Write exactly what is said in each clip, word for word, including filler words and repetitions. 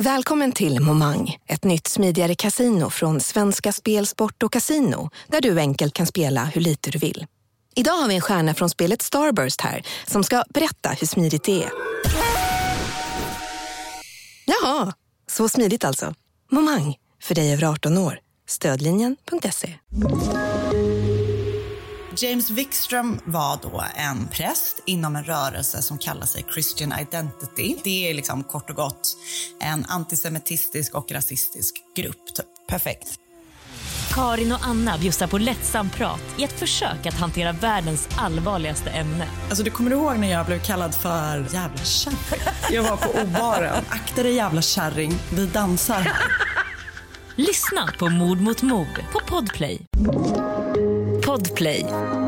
Välkommen till Momang, ett nytt smidigare casino från Svenska Spel, Sport och Casino, där du enkelt kan spela hur lite du vill. Idag har vi en stjärna från spelet Starburst här som ska berätta hur smidigt det är. Jaha, så smidigt alltså. Momang, för dig över arton år. Stödlinjen punkt se. James Wikström var då en präst inom en rörelse som kallar sig Christian Identity. Det är liksom kort och gott en antisemitistisk och rasistisk grupp. Typ. Perfekt. Karin och Anna bjussar på lättsam prat i ett försök att hantera världens allvarligaste ämne. Alltså du kommer ihåg när jag blev kallad för jävla kärring? Jag var på obaren. Akta dig jävla kärring, vi dansar. Lyssna på Mord mot mord på Podplay. Podplay.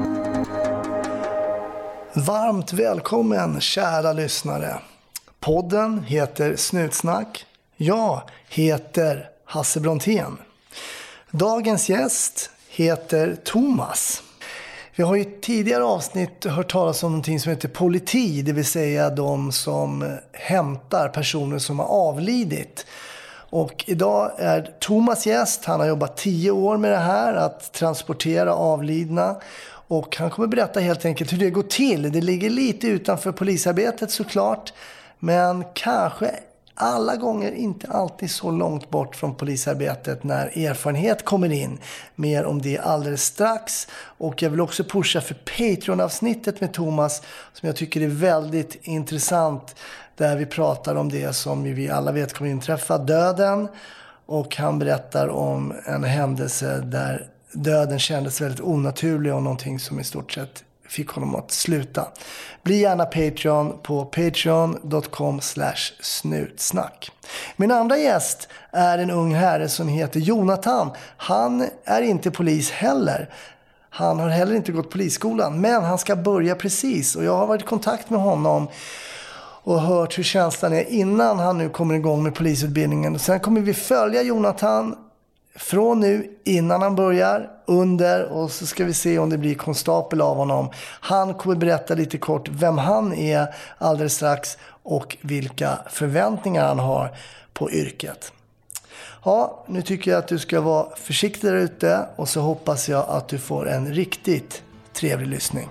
Varmt välkommen kära lyssnare. Podden heter Snutsnack. Jag heter Hasse Brontén. Dagens gäst heter Thomas. Vi har i tidigare avsnitt hört talas om någonting som heter politi, det vill säga de som hämtar personer som har avlidit. Och idag är Thomas gäst. Han har jobbat tio år med det här, att transportera avlidna. Och han kommer berätta helt enkelt hur det går till. Det ligger lite utanför polisarbetet såklart. Men kanske alla gånger inte alltid så långt bort från polisarbetet när erfarenhet kommer in. Mer om det alldeles strax. Och jag vill också pusha för Patreon-avsnittet med Thomas som jag tycker är väldigt intressant. Där vi pratar om det som vi alla vet kommer inträffa, döden. Och han berättar om en händelse där döden kändes väldigt onaturlig och någonting som i stort sett fick honom att sluta. Bli gärna Patreon på patreon dot com slash snutsnack. Min andra gäst är en ung herre som heter Jonathan. Han är inte polis heller. Han har heller inte gått polisskolan, men han ska börja precis. Och jag har varit i kontakt med honom och hört hur känslan är innan han nu kommer igång med polisutbildningen. Och sen kommer vi följa Jonathan från nu innan han börjar, under, och så ska vi se om det blir konstapel av honom. Han kommer berätta lite kort vem han är alldeles strax och vilka förväntningar han har på yrket. Ja, nu tycker jag att du ska vara försiktig där ute och så hoppas jag att du får en riktigt trevlig lyssning.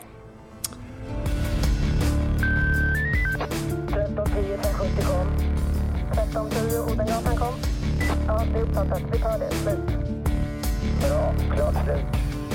tretton tio trehundrasjuttio kom. tretton tio Odengatan kom. Ja, det är uppfattat. Vi tar det. Slut. Bra, klart slut.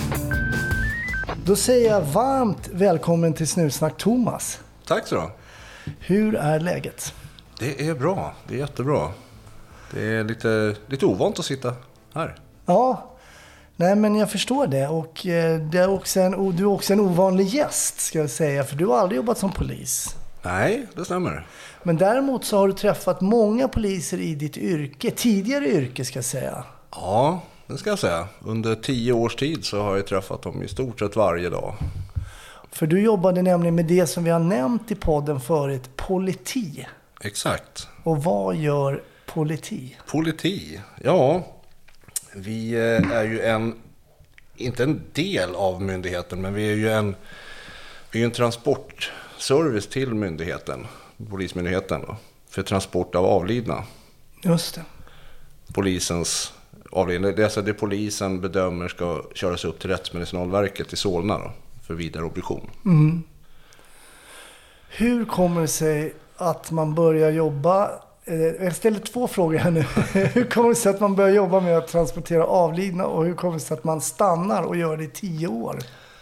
Då säger jag varmt välkommen till Snutsnack Thomas. Tack så då. Hur är läget? Det är bra, det är jättebra. Det är lite, lite ovant att sitta här. Ja, nej men jag förstår det. Och eh, det är också en, du är också en ovanlig gäst ska jag säga. För du har aldrig jobbat som polis. Nej, det stämmer. Men däremot så har du träffat många poliser i ditt yrke, tidigare yrke ska jag säga. Ja, det ska jag säga. Under tio års tid så har jag träffat dem i stort sett varje dag. För du jobbade nämligen med det som vi har nämnt i podden förut, politi. Exakt. Och vad gör politi? Politi, ja. Vi är ju en, inte en del av myndigheten, men vi är ju en, vi är en transportservice till myndigheten. Polismyndigheten då, för transport av avlidna. Just det. Polisens avlidna, det är alltså det polisen bedömer ska köras upp till Rättsmedicinalverket i Solna då, för vidare obduktion. Mm. Hur kommer det sig att man börjar jobba, jag ställer två frågor här nu. Hur kommer det sig att man börjar jobba med att transportera avlidna och hur kommer det sig att man stannar och gör det i tio år?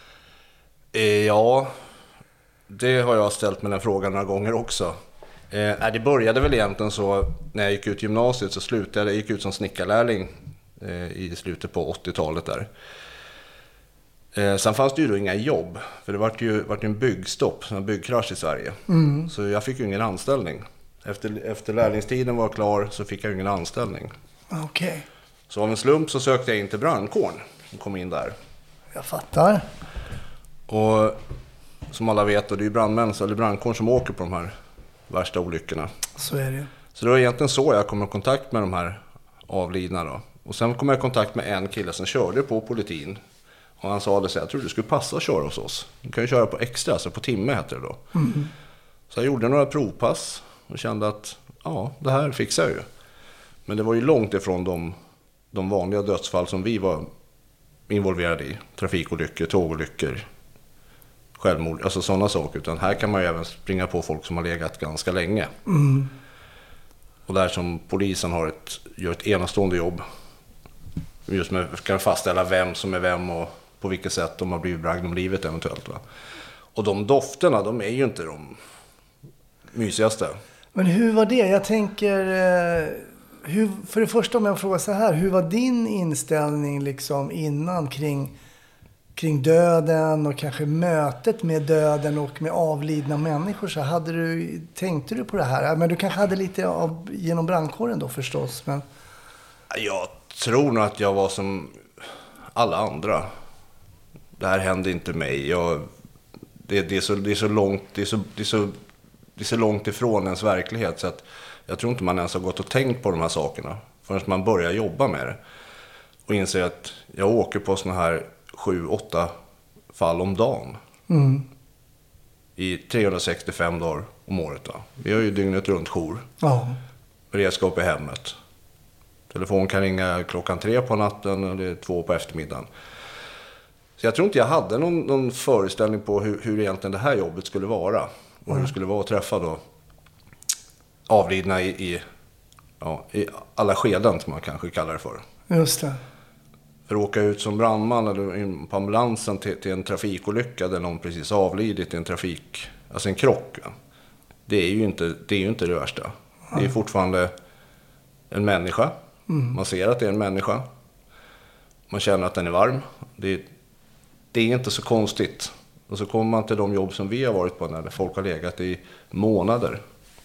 Ja, det har jag ställt mig den frågan några gånger också. Eh, det började väl egentligen så när jag gick ut gymnasiet så slutade jag gick ut som snickarlärling eh, i slutet på åttiotalet där. Eh, sen fanns det ju då inga jobb för det var ju var en byggstopp, en byggkrasch i Sverige. Mm. Så jag fick ju ingen anställning. Efter, efter lärlingstiden var klar så fick jag ingen anställning. Okej. Okay. Så av en slump så sökte jag in till brandkåren och kom in där. Jag fattar. Och som alla vet, och det är ju brandmän eller brandkåren som åker på de här värsta olyckorna. Så är det. Så det var egentligen så jag kom i kontakt med de här avlidna då. Och sen kom jag i kontakt med en kille som körde på politin. Och han sa det så här, jag tror du skulle passa att köra hos oss. Du kan ju köra på extra, alltså på timme heter det då. Mm. Så jag gjorde några provpass och kände att ja, det här fixar jag ju. Men det var ju långt ifrån de, de vanliga dödsfall som vi var involverade i. Trafikolyckor, tågolyckor, självmord, alltså sådana saker. Utan här kan man ju även springa på folk som har legat ganska länge. Mm. Och där som polisen har ett, gör ett enastående jobb. Just med kan fastställa vem som är vem och på vilket sätt de har blivit bragd om livet eventuellt. Va? Och de dofterna, de är ju inte de mysigaste. Men hur var det? Jag tänker, hur, för det första om jag frågar så här, hur var din inställning liksom innan kring, kring döden och kanske mötet med döden och med avlidna människor? Så hade du, tänkte du på det här? Men du kanske hade lite av, genom brandkåren då förstås. Men... Jag tror nog att jag var som alla andra. Det här hände inte mig. Jag, det, det, är så, det, är så långt, det, är så, det, är så, det är så långt ifrån ens verklighet så att jag tror inte man ens har gått och tänkt på de här sakerna förrän man börjar jobba med det. Och inser att jag åker på såna här sju, åtta fall om dagen. Mm. I trehundrasextiofem dagar om året. Då. Vi har ju dygnet runt jour. Ja. Beredskap i hemmet. Telefon kan ringa klockan tre på natten eller två på eftermiddagen. Så jag tror inte jag hade någon, någon föreställning på hur, hur egentligen det här jobbet skulle vara. Och hur det skulle vara att träffa då avlidna i, i, ja, i alla skeden som man kanske kallar det för. Just det. För att åka ut som brandman eller på ambulansen till, till en trafikolycka där någon precis avlidit i en trafik, alltså en krock. Det är ju inte det, är ju inte det värsta. Det är fortfarande en människa. Mm. Man ser att det är en människa. Man känner att den är varm. Det, det är inte så konstigt. Och så kommer man till de jobb som vi har varit på när folk har legat i månader.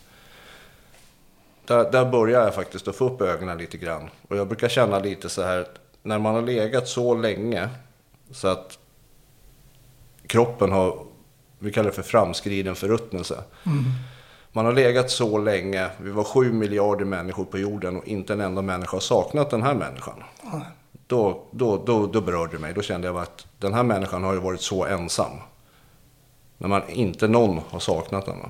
Där, där börjar jag faktiskt att få upp ögonen lite grann. Och jag brukar känna lite så här, när man har legat så länge så att kroppen har, vi kallar det för framskriden förruttnelse. Mm. Man har legat så länge, vi var sju miljarder människor på jorden och inte en enda människa har saknat den här människan. Mm. Då, då, då, då berörde det mig. Då kände jag att den här människan har ju varit så ensam. När man inte någon har saknat den.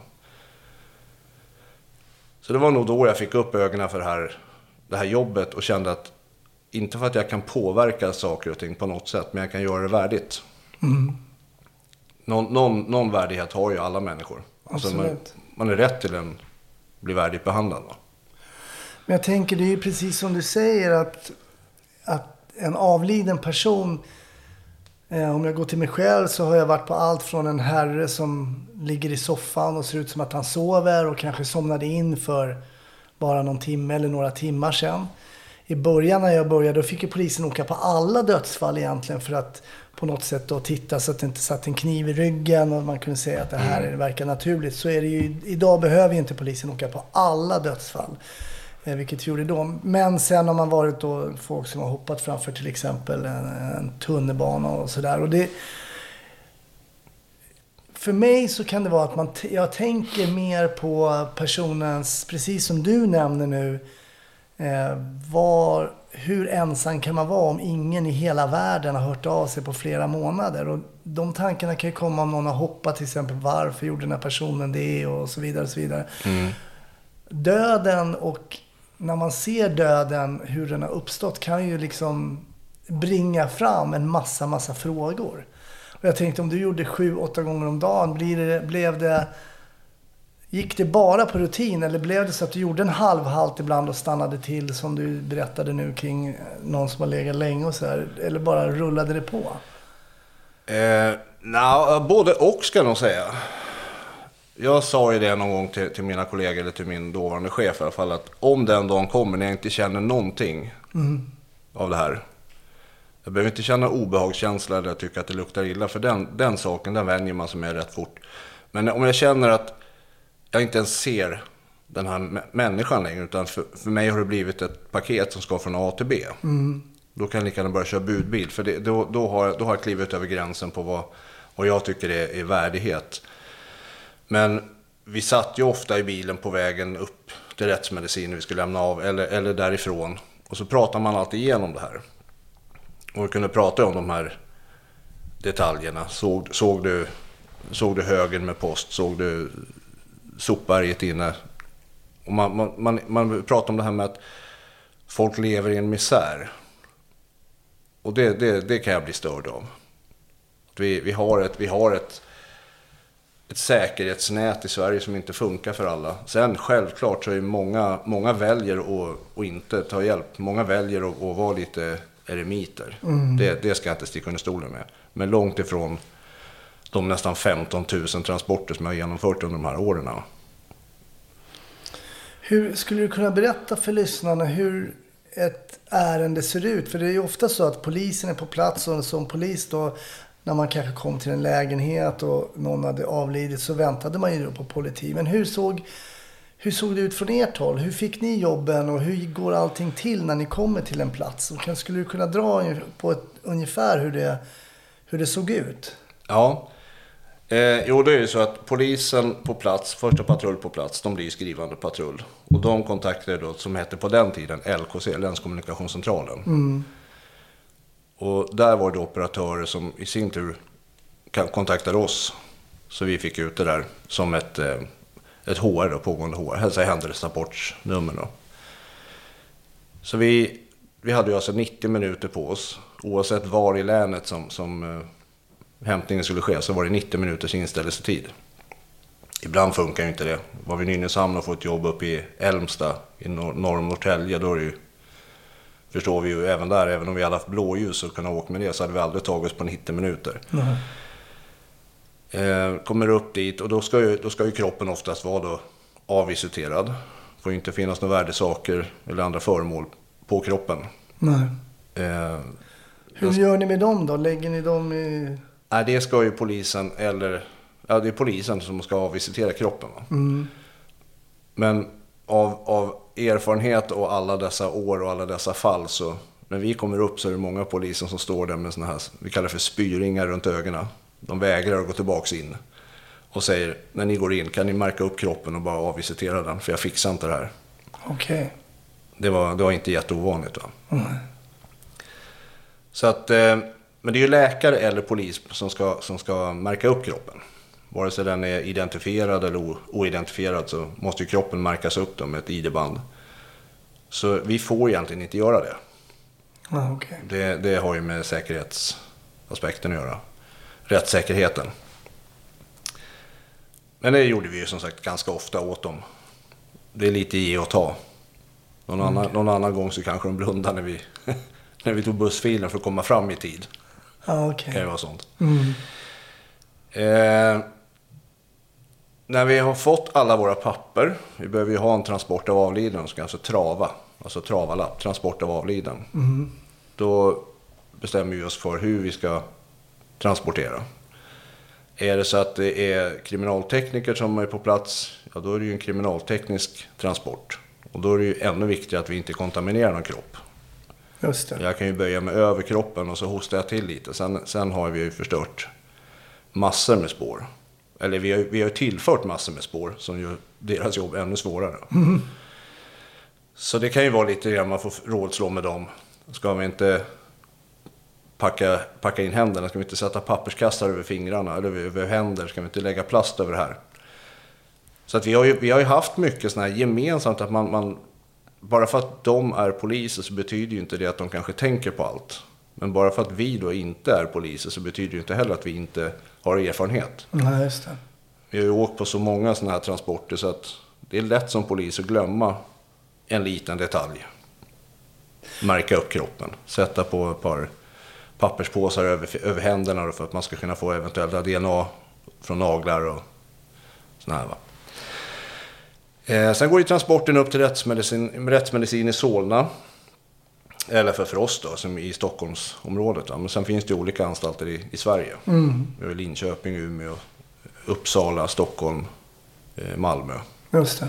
Så det var nog då jag fick upp ögonen för det här, det här jobbet och kände att inte för att jag kan påverka saker och ting på något sätt, men jag kan göra det värdigt. Mm. Någon, någon, någon värdighet har ju alla människor. Alltså man, man är rätt till en bli värdigt behandlad. Va? Men jag tänker, det är ju precis som du säger att, att en avliden person, eh, om jag går till mig själv så har jag varit på allt från en herre som ligger i soffan och ser ut som att han sover och kanske somnade in för bara någon timme eller några timmar sedan. I början när jag började då fick ju polisen åka på alla dödsfall egentligen för att på något sätt då titta så att det inte satt en kniv i ryggen och man kunde säga att det här mm. verkar naturligt. Så är det ju, idag behöver ju inte polisen åka på alla dödsfall. Eh, vilket gjorde då. Men sen har man varit då folk som har hoppat framför till exempel en, en tunnelbana och sådär. Och det, för mig så kan det vara att man t- jag tänker mer på personens, precis som du nämner nu, eh, var, hur ensam kan man vara om ingen i hela världen har hört av sig på flera månader. Och de tankarna kan ju komma om någon har hoppat till exempel, varför gjorde den här personen det och så vidare och så vidare. Mm. Döden och när man ser döden, hur den har uppstått, kan ju liksom bringa fram en massa, massa frågor. Och jag tänkte, om du gjorde sju, åtta gånger om dagen, blir det, blev det, gick det bara på rutin eller blev det så att du gjorde en halvhalt ibland och stannade till som du berättade nu kring någon som har legat länge och så här, eller bara rullade det på? Eh, no, både och ska jag säga. Jag sa ju det någon gång till, till mina kollegor eller till min dåvarande chef i alla fall, att om den dagen kommer när jag inte känner någonting mm. av det här, jag behöver inte känna obehagskänsla eller tycka att det luktar illa, för den, den saken, den vänjer man sig med rätt fort. Men om jag känner att jag inte ens ser den här m- människan längre, utan för, för mig har det blivit ett paket som ska från A till B. Mm. Då kan jag lika gärna börja köra budbil, för det, då, då, har, då har jag klivit över gränsen på vad, vad jag tycker är, är värdighet. Men vi satt ju ofta i bilen på vägen upp till rättsmedicin vi skulle lämna av, eller, eller därifrån. Och så pratar man alltid igenom det här. Och vi kunde prata om de här detaljerna. Såg, såg, du, såg du högen med post? Såg du sopberget inne? Och man, man, man, man pratar om det här med att folk lever i en misär. Och det, det, det kan jag bli störd av. Vi, vi har, ett, vi har ett, ett säkerhetsnät i Sverige som inte funkar för alla. Sen självklart så är många, många väljer att, att inte ta hjälp. Många väljer att, att vara lite eremiter. Mm. Det, det ska jag inte sticka under stolen med. Men långt ifrån de nästan femton tusen transporter som jag har genomfört under de här åren. Hur skulle du kunna berätta för lyssnarna hur ett ärende ser ut? För det är ju ofta så att polisen är på plats, och som polis då, när man kanske kom till en lägenhet och någon hade avlidit, så väntade man ju på politi. Men hur såg, hur såg det ut från ert håll? Hur fick ni jobben och hur går allting till när ni kommer till en plats? Och skulle du kunna dra på ett, ungefär hur det, hur det såg ut? Ja, eh, jo det är ju så att polisen på plats, första patrull på plats, de blir ju skrivande patrull. Och de kontaktade då, som hette på den tiden L K C, Länskommunikationscentralen. Mm. Och där var det operatörer som i sin tur kontaktade oss. Så vi fick ut det där som ett, ett H R då, pågående H R, hälsa i händelserapportsnummer då. Så vi, vi hade ju alltså nittio minuter på oss, oavsett var i länet som, som hämtningen skulle ske, så var det nittio minuters inställelsetid. Ibland funkar ju inte det. Var vi i Nynäshamn och får ett jobb upp i Älmsta, i norr, norr om Norrtälje, då är det ju, förstår vi ju även där, även om vi hade haft blåljus och kunnat åka med det, så hade vi aldrig tagit oss på nittio minuter. Mm. Eh, kommer upp dit och då ska, ju, då ska ju kroppen oftast vara då avvisiterad. Får ju inte finnas några värdesaker eller andra föremål på kroppen. Nej. Eh, Hur den, gör ni med dem då? Lägger ni dem i... Nej, det ska ju polisen eller... Ja, det är polisen som ska avvisitera kroppen. Va? Mm. Men av, av erfarenhet och alla dessa år och alla dessa fall, så när vi kommer upp så är det många poliser som står där med såna här, vi kallar det för spyringar runt ögonen. De vägrar att gå tillbaka in och säger, när ni går in kan ni märka upp kroppen och bara avvisitera den, för jag fixar inte det här. Okej. Okay. Det var, det var inte jätteovanligt. Va? Mm. Så att, eh, men det är ju läkare eller polis som ska, som ska märka upp kroppen. Vare sig den är identifierad eller oidentifierad så måste ju kroppen märkas upp då med ett I D-band. Så vi får egentligen inte göra det. Ah, okay. det. Det har ju med säkerhetsaspekten att göra. Rättssäkerheten. Men det gjorde vi ju som sagt ganska ofta åt dem. Det är lite ge och ta. Någon, okay. annan, någon annan gång så kanske de blundar när vi, när vi tog bussfilen för att komma fram i tid. Ah, okay. Det kan ju vara sånt. Mm. Eh, när vi har fått alla våra papper, vi behöver ju ha en transport av avliden, så alltså trava, alltså travalapp, transport av avliden. Mm. Då bestämmer vi oss för hur vi ska transportera. Är det så att det är kriminaltekniker som är på plats, ja då är det ju en kriminalteknisk transport. Och då är det ju ännu viktigare att vi inte kontaminerar någon kropp. Just det. Jag kan ju böja mig över kroppen och så hostar jag till lite. Sen, sen har vi ju förstört massor med spår. Eller vi har, vi har tillfört massor med spår som gör deras jobb ännu svårare. Mm. Så det kan ju vara lite grann man får rådslå med dem. Ska vi inte packa, packa in händerna? Ska vi inte sätta papperskassar över fingrarna? Eller över händer? Ska vi inte lägga plast över det här? Så att vi har ju, vi har ju haft mycket sådana här gemensamt att man, man... Bara för att de är poliser så betyder ju inte det att de kanske tänker på allt. Men bara för att vi då inte är poliser så betyder det inte heller att vi inte har erfarenhet. Nej, just det. Vi har ju åkt på så många sådana här transporter så att det är lätt som polis att glömma en liten detalj. Märka upp kroppen. Sätta på ett par papperspåsar över, över händerna för att man ska kunna få eventuella D N A från naglar och sådana här va. Eh, sen går ju transporten upp till rättsmedicin, rättsmedicin i Solna. Eller för, för oss då, som i Stockholmsområdet. Ja. Men sen finns det olika anstalter i, i Sverige. Mm. Vi har Linköping, Umeå, Uppsala, Stockholm, eh, Malmö. Just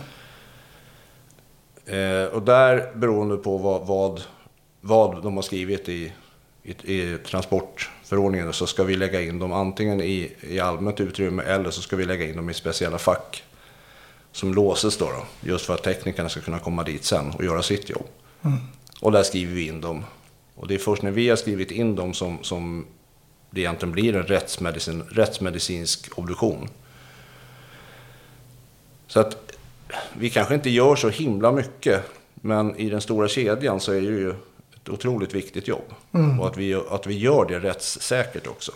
det. Eh, och där, beroende på vad, vad, vad de har skrivit i, i, i transportförordningen, så ska vi lägga in dem antingen i, i allmänt utrymme eller så ska vi lägga in dem i speciella fack som låses då, då just för att teknikerna ska kunna komma dit sen och göra sitt jobb. Mm. Och där skriver vi in dem. Och det är först när vi har skrivit in dem som, som det egentligen blir en rättsmedicin, rättsmedicinsk obduktion. Så att vi kanske inte gör så himla mycket Men i den stora kedjan så är det ju ett otroligt viktigt jobb. Mm. Och att vi, att vi gör det rättssäkert också.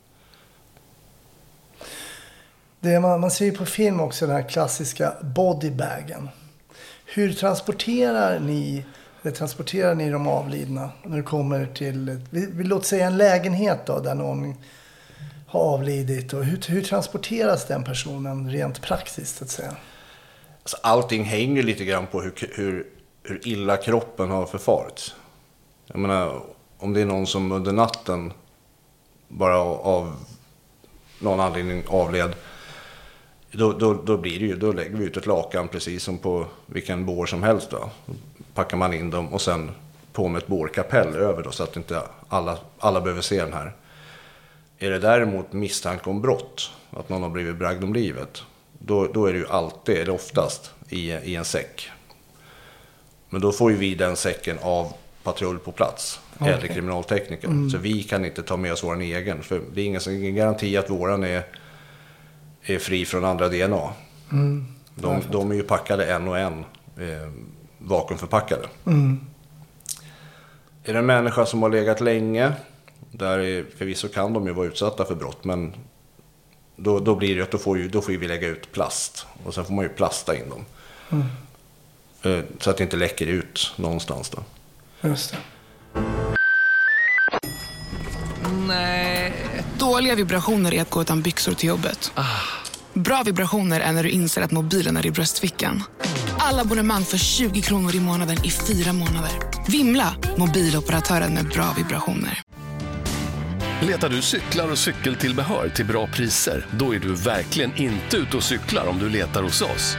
Det man, man ser ju på film också den här klassiska bodybagen. Hur transporterar ni, eller transporterar ni de avlidna när det kommer till, vi, vi låt säga en lägenhet då, där någon har avlidit. Och hur, hur transporteras den personen rent praktiskt, att säga? Alltså, allting hänger lite grann på hur, hur, hur illa kroppen har förfarits. Jag menar, om det är någon som under natten bara av någon anledning avled, då, då, då blir det ju, då lägger vi ut ett lakan precis som på vilken bår som helst då. Packar man in dem och sen på med ett bårkapell över då, så att inte alla, alla behöver se den här. Är det däremot misstanke om brott, att någon har blivit bragd om livet, då, då är det ju alltid, eller oftast, i, i en säck. Men då får ju vi den säcken av patrull på plats, okay. eller kriminaltekniker. Mm. Så vi kan inte ta med oss vår egen, för det är ingen, ingen garanti att våran är, är fri från andra D N A. Mm. De, de är ju packade en och en, eh, vakuumförpackade. Mm. Är det en människa som har legat länge, där är, förvisso kan de ju vara utsatta för brott, men då, då blir det att då får, ju, då får vi lägga ut plast, och sen får man ju plasta in dem. Mm. Eh, så att det inte läcker ut någonstans då. Just det. Nej. Dåliga vibrationer är att gå utan byxor till jobbet. Ah. Bra vibrationer är när du inser att mobilen är i bröstfickan. Alla abonnemang för tjugo kronor i månaden i fyra månader. Vimla, mobiloperatören med bra vibrationer. Letar du cyklar och cykeltillbehör till bra priser? Då är du verkligen inte ute och cyklar om du letar hos oss.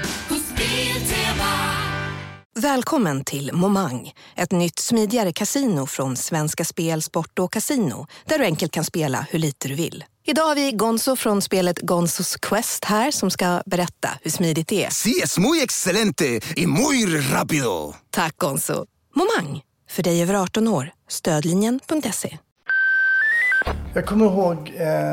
Välkommen till Momang, ett nytt smidigare kasino från Svenska Spel, Sport och Casino, där du enkelt kan spela hur lite du vill. Idag har vi Gonzo från spelet Gonzos Quest här som ska berätta hur smidigt det är. Sí, es muy excelente y muy rápido. Tack Gonzo. Momang, för dig över arton år. Stödlinjen punkt se. Jag kommer ihåg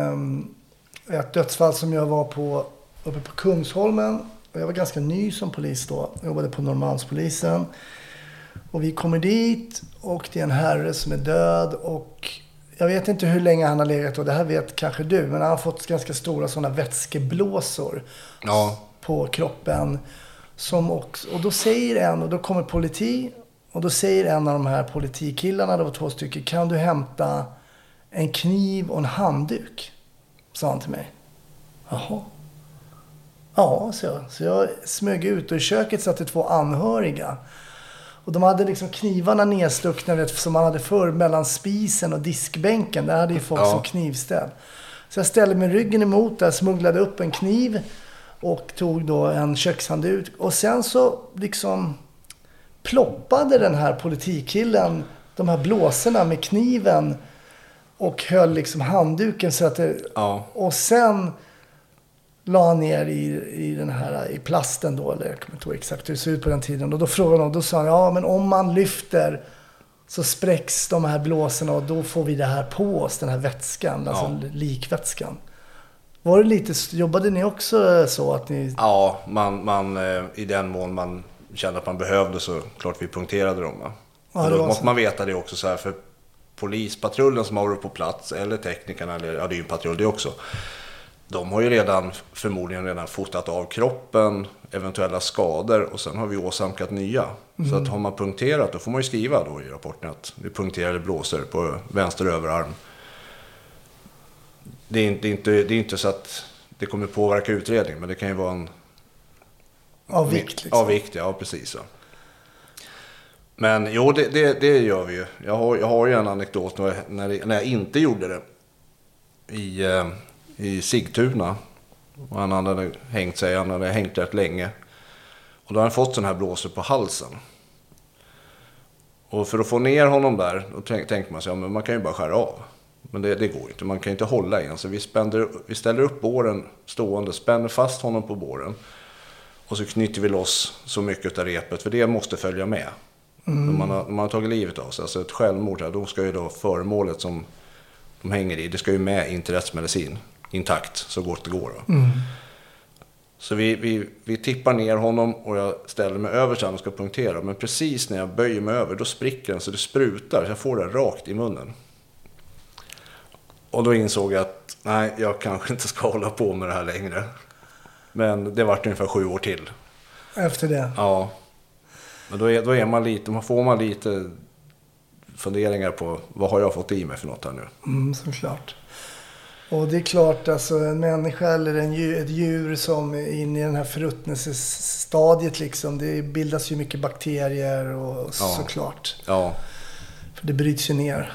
eh, ett dödsfall som jag var på uppe på Kungsholmen. Jag var ganska ny som polis då. Jag jobbade på Norrmalmspolisen. Och vi kommer dit och det är en herre som är död. Och jag vet inte hur länge han har legat och det här vet kanske du. Men han har fått ganska stora sådana vätskeblåsor ja. på kroppen. Som också, och då säger en, och då kommer politi. Och då säger en av de här politikillarna, det var två stycken. Kan du hämta en kniv och en handduk? Sa han till mig. Jaha. Ja, så jag. Så jag smög ut och i köket satt det två anhöriga. Och de hade liksom knivarna nedstuckna, vet, som man hade förr mellan spisen och diskbänken. Där hade ju folk ja. som knivställ. Så jag ställde mig ryggen emot där, smugglade upp en kniv och tog då en kökshandduk. Och sen så liksom ploppade den här politikillen de här blåsorna med kniven och höll liksom handduken så att det... Ja. Och sen la han ner i, i den här i plasten då, eller jag kommer inte ihåg exakt hur det ser ut på den tiden. Och då frågade han, då sa han, ja men om man lyfter så spräcks de här blåsorna och då får vi det här på oss, den här vätskan, alltså ja. likvätskan. Var det lite, jobbade ni också så att ni... Ja, man, man, i den mån man kände att man behövde så klart vi punkterade dem. Va? Ja, då måste så. Man veta det också så här, för polispatrullen som har varit på plats, eller teknikerna, eller, ja det är ju en patrull det också. De har ju redan förmodligen redan fotat av kroppen, eventuella skador och sen har vi åsamkat nya. Mm. Så att har man punkterat, då får man ju skriva då i rapporten att vi punkterade blåsor på vänster överarm. Det är, det, är inte, det är inte så att det kommer påverka utredningen, men det kan ju vara en... Av vikt liksom. Av vikt, ja precis så. Men jo, det, det, det gör vi ju. Jag har, jag har ju en anekdot när, när, när jag inte gjorde det i... Eh, i Sigtuna. Och han hade hängt sig, han hade hängt rätt länge. Och då har han fått sån här blåsor på halsen. Och för att få ner honom där, då tänkte man sig, ja, men man kan ju bara skära av. Men det, det går inte, man kan inte hålla igen. Så vi, spänner, vi ställer upp båren stående, spänner fast honom på båren. Och så knyter vi loss så mycket av repet, för det måste följa med. Mm. När man har, när man har tagit livet av sig, alltså ett självmord här, då ska ju då föremålet som de hänger i, det ska ju med in till rättsmedicin. Intakt så gott det går. Då. Mm. Så vi, vi, vi tippar ner honom och jag ställer mig över så han ska punktera. Men precis när jag böjer mig över, då spricker den så det sprutar. Så jag får det rakt i munnen. Och då insåg jag att nej, jag kanske inte ska hålla på med det här längre. Men det var ungefär sju år till. Efter det? Ja. Men då är, då är man lite, man får man lite funderingar på vad har jag fått i mig för något här nu. Mm, såklart. Och det är klart, alltså en människa eller en djur, ett djur som är inne i den här förruttnelsestadiet liksom, det bildas ju mycket bakterier och ja. såklart. Ja. För det bryts ju ner.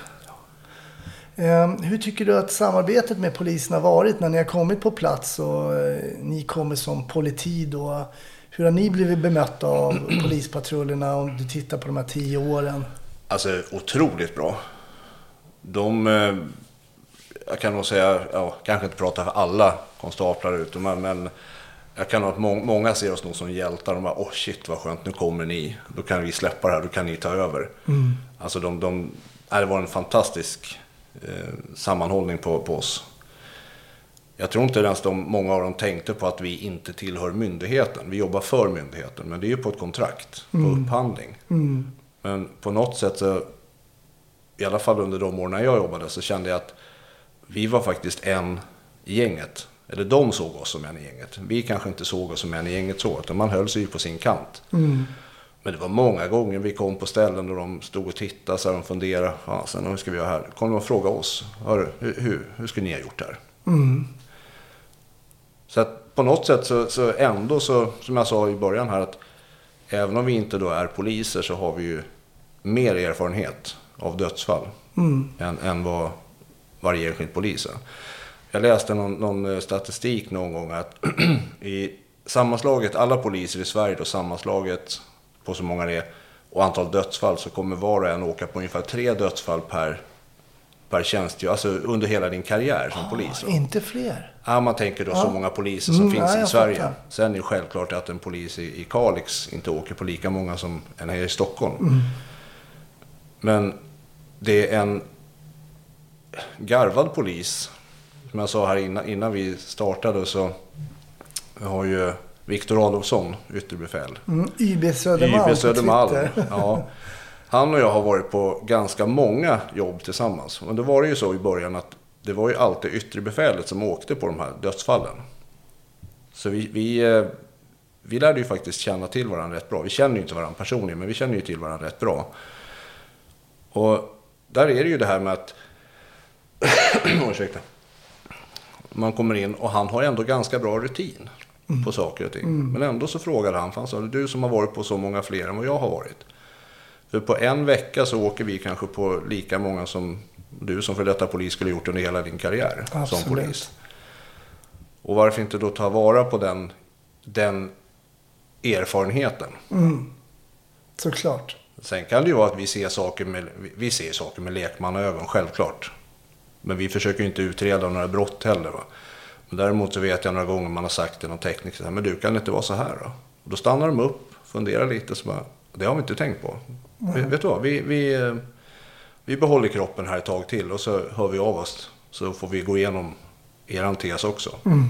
Um, hur tycker du att samarbetet med polisen har varit när ni har kommit på plats och uh, ni kommer som politi då? Hur har ni blivit bemötta av polispatrullerna om du tittar på de här tio åren? Alltså otroligt bra. De, eh, jag kan nog säga, ja, kanske inte prata för alla konstaplar ute, men, men jag kan nog att må, många ser oss nog som hjältar. De bara, åh oh, shit vad skönt, nu kommer ni. Då kan vi släppa det här, då kan ni ta över. Mm. Alltså de, de, det var en fantastisk eh, sammanhållning på, på oss. Jag tror inte ens de, många av dem tänkte på att vi inte tillhör myndigheten. Vi jobbar för myndigheten, men det är ju på ett kontrakt, på mm. upphandling. Mm. Men på något sätt så, i alla fall under de åren när jag jobbade, så kände jag att vi var faktiskt en i gänget. Eller de såg oss som en i gänget. Vi kanske inte såg oss som en i gänget så, utan man höll sig ju på sin kant. Mm. Men det var många gånger vi kom på ställen och de stod och tittade så här, de funderade, ja, sen hur ska vi göra här? Kom de och fråga oss, hur, hur, hur ska ni ha gjort här? Mm. Så att på något sätt så, så ändå så, som jag sa i början här, att även om vi inte då är poliser så har vi ju mer erfarenhet av dödsfall mm. än, än vad varje enskild polis är. Jag läste någon, någon statistik någon gång att i sammanslaget, alla poliser i Sverige då sammanslaget på så många det är och antal dödsfall, så kommer var och en åka på ungefär tre dödsfall per per tjänst, alltså under hela din karriär som ah, polis. Då. Inte fler? Ja, man tänker då ah. så många poliser som mm, finns nej, i Sverige. Fattar. Sen är det självklart att en polis i, i Kalix inte åker på lika många som en här i Stockholm. Mm. Men det är en garvad polis. Som jag sa här innan, innan vi startade, så har ju Viktor Adolfsson, ytterbefäl. Mm, Y B Södermalm. Y B Södermalm, ja. Han och jag har varit på ganska många jobb tillsammans. Men då var det ju så i början att det var ju alltid yttre befälet som åkte på de här dödsfallen. Så vi, vi, vi lärde ju faktiskt känna till varandra rätt bra. Vi känner ju inte varandra personligen, men vi känner ju till varandra rätt bra. Och där är det ju det här med att ursäkta. Man kommer in och han har ändå ganska bra rutin mm. på saker och ting. Mm. Men ändå så frågade han, för han sa, du som har varit på så många fler än vad jag har varit. För på en vecka så åker vi kanske på lika många som du som för detta polis skulle gjort under hela din karriär. Absolut. Som polis. Och varför inte då ta vara på den, den erfarenheten? Mm. Såklart. Sen kan det ju vara att vi ser saker med, vi ser saker med lekmannaögon, självklart. Men vi försöker ju inte utreda några brott heller. Va? Men däremot så vet jag några gånger man har sagt till någon tekniker, men du kan inte vara så här då? Och då stannar de upp, funderar lite så bara, det har vi inte tänkt på. Mm. Vet du vad, vi, vi, vi behåller kroppen här ett tag till och så hör vi av oss. Så får vi gå igenom eran tes också. Mm.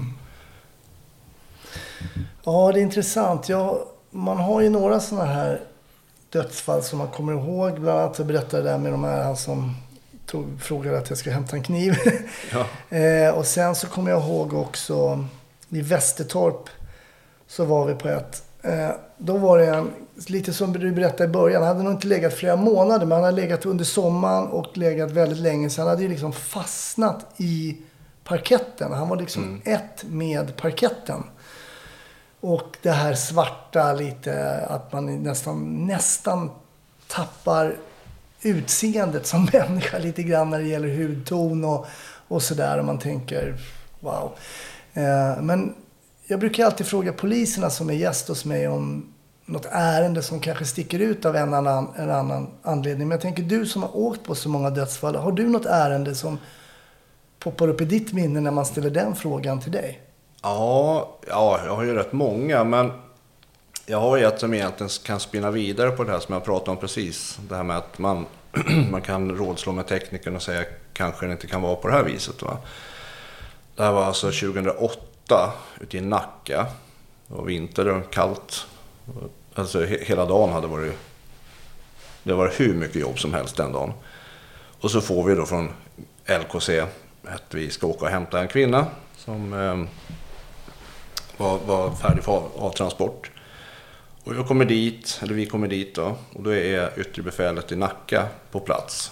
Ja, det är intressant. Ja, man har ju några sådana här dödsfall som man kommer ihåg. Bland annat så berättade jag där med de här han som tog, frågade att jag ska hämta en kniv. Ja. eh, och sen så kommer jag ihåg också i Västertorp så var vi på ett... Eh, då var det en, lite som du berättade i början, han hade nog inte legat flera månader, men han hade legat under sommaren och legat väldigt länge, så han hade ju liksom fastnat i parketten. Han var liksom mm. ett med parketten. Och det här svarta lite, att man nästan, nästan tappar utseendet som människa lite grann när det gäller hudton och, och sådär, och man tänker wow. Eh, men jag brukar alltid fråga poliserna som är gäst hos mig om något ärende som kanske sticker ut av en annan, en annan anledning. Men jag tänker, du som har åkt på så många dödsfall, har du något ärende som poppar upp i ditt minne när man ställer den frågan till dig? Ja, ja jag har ju rätt många, men jag har ju ett som egentligen kan spinna vidare på det här som jag pratade om precis. Det här med att man, man kan rådslå med teknikern och säga kanske det inte kan vara på det här viset. Va? Det här var alltså tjugohundraåtta ute i Nacka. Det var vinter och kallt. Alltså he- hela dagen hade varit... Det var hur mycket jobb som helst den dagen. Och så får vi då från L K C att vi ska åka och hämta en kvinna som eh, var, var färdig för av, avtransport. Och jag kommer dit, eller vi kommer dit då, och då är yttre befälet i Nacka på plats.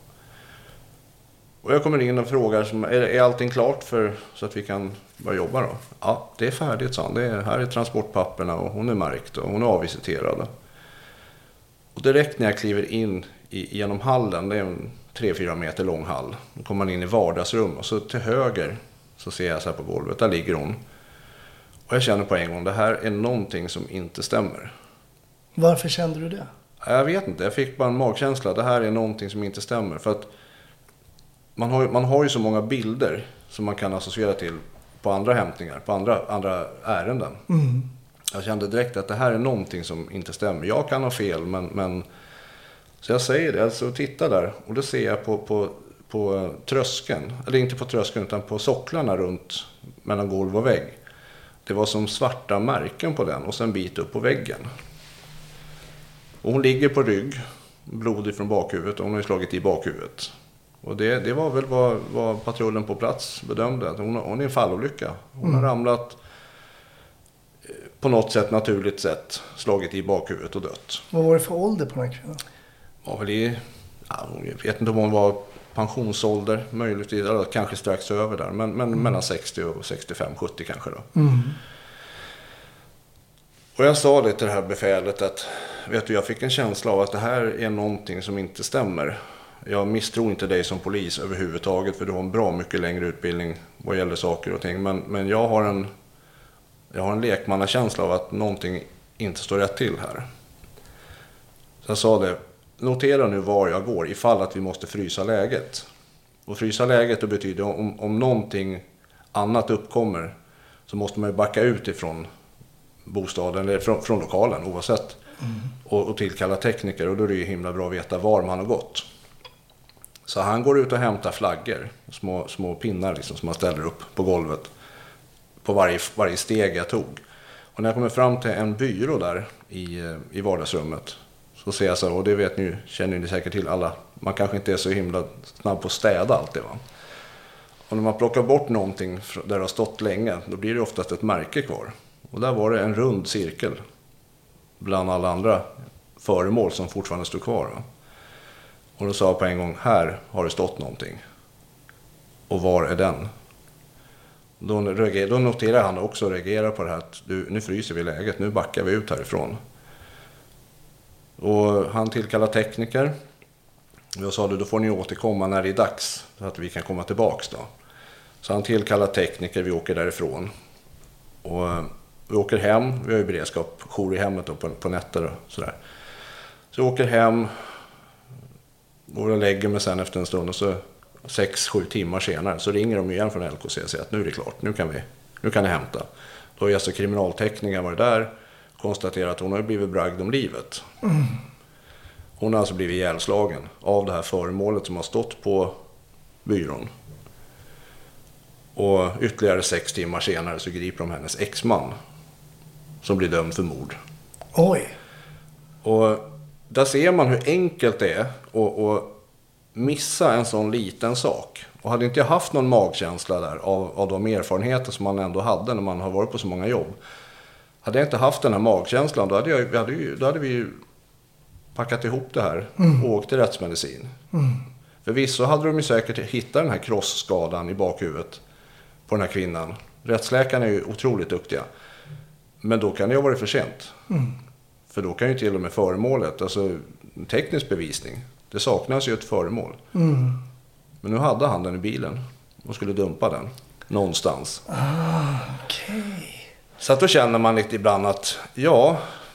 Och jag kommer in och frågar, är, är allting klart för, så att vi kan börja jobba då? Ja, det är färdigt, sa han. Det är, här är transportpapperna och hon är märkt och hon är avvisiterad. Och direkt när jag kliver in i, genom hallen, det är en tre fyra meter lång hall, då kommer man in i vardagsrum och så till höger så ser jag så här på golvet, där ligger hon. Och jag känner på en gång, det här är någonting som inte stämmer. Varför kände du det? Jag vet inte, jag fick bara en magkänsla. Det här är någonting som inte stämmer. För att man har, man har ju så många bilder som man kan associera till på andra hämtningar, på andra, andra ärenden. Mm. Jag kände direkt att det här är någonting som inte stämmer. Jag kan ha fel, men... men så jag säger det, alltså titta där. Och då ser jag på, på, på tröskeln, eller inte på tröskeln utan på socklarna runt mellan golv och vägg. Det var som svarta märken på den och sen en bit upp på väggen. Och hon ligger på rygg, blodig från bakhuvudet, och hon har slagit i bakhuvudet. Och det, det var väl vad, vad patrullen på plats bedömde. Att hon, hon är en fallolycka. Hon mm. har ramlat på något sätt, naturligt sätt, slagit i bakhuvudet och dött. Vad var det för ålder på den här kvinnan? Var väl i, ja, jag vet inte om hon var pensionsålder, möjligtvis, eller kanske strax över där. Men, men mm. mellan sextio och sextiofem sjuttio kanske då. Mm. Och jag sa det till det här befälet att, vet du, jag fick en känsla av att det här är någonting som inte stämmer. Jag misstror inte dig som polis överhuvudtaget, för du har en bra mycket längre utbildning vad gäller saker och ting. Men, men jag har en, jag har en lekmannakänsla av att någonting inte står rätt till här. Så jag sa det, notera nu var jag går ifall att vi måste frysa läget. Och frysa läget, det betyder om, om någonting annat uppkommer så måste man ju backa ut ifrån bostaden eller från, från lokalen oavsett. Mm. Och, och tillkalla tekniker, och då är det ju himla bra att veta var man har gått. Så han går ut och hämtar flaggor, små, små pinnar liksom, som man ställer upp på golvet på varje, varje steg jag tog. Och när jag kommer fram till en byrå där i, i vardagsrummet så ser jag så, och det vet ni, känner ni säkert till alla, man kanske inte är så himla snabb på att städa alltid, va. Och när man plockar bort någonting där det har stått länge, då blir det oftast ett märke kvar. Och där var det en rund cirkel bland alla andra föremål som fortfarande stod kvar, va? Och då sa jag på en gång, här har det stått någonting. Och var är den? Då, reagerar, då noterar han också och reagerar på det här att du, nu fryser vi läget, nu backar vi ut härifrån. Och han tillkallar tekniker. Och jag sa, då får ni återkomma när det är dags så att vi kan komma tillbaks då. Så han tillkallar tekniker, vi åker därifrån. Och vi åker hem, vi har ju beredskap, jour i hemmet då, på, på nätter och sådär. Så jag åker hem och jag lägger mig sen efter en stund, och så sex sju timmar senare så ringer de igen från L K C och säger att nu är det klart, nu kan vi, nu kan ni hämta. Då har alltså kriminaltekniker varit där, konstaterat att hon har blivit bragd om livet. Mm. Hon har alltså blivit ihjälslagen av det här föremålet som har stått på byrån. Och ytterligare sex timmar senare så griper de hennes exman som blir dömd för mord. Oj! Och där ser man hur enkelt det är att, att missa en sån liten sak. Och hade inte jag haft någon magkänsla där av, av de erfarenheter som man ändå hade när man har varit på så många jobb. Hade jag inte haft den här magkänslan, då hade, jag, vi hade, ju, då hade vi ju packat ihop det här mm. och åkt till rättsmedicin. Mm. Förvisso hade de ju säkert hittat den här krossskadan i bakhuvudet på den här kvinnan. Rättsläkarna är ju otroligt duktiga. Men då kan det ju ha varit för sent. Mm. För då kan ju till och med föremålet, alltså teknisk bevisning, det saknas ju ett föremål. Mm. Men nu hade han den i bilen och skulle dumpa den någonstans. Ah, okej. Okay. Så att då känner man lite ibland att, ja,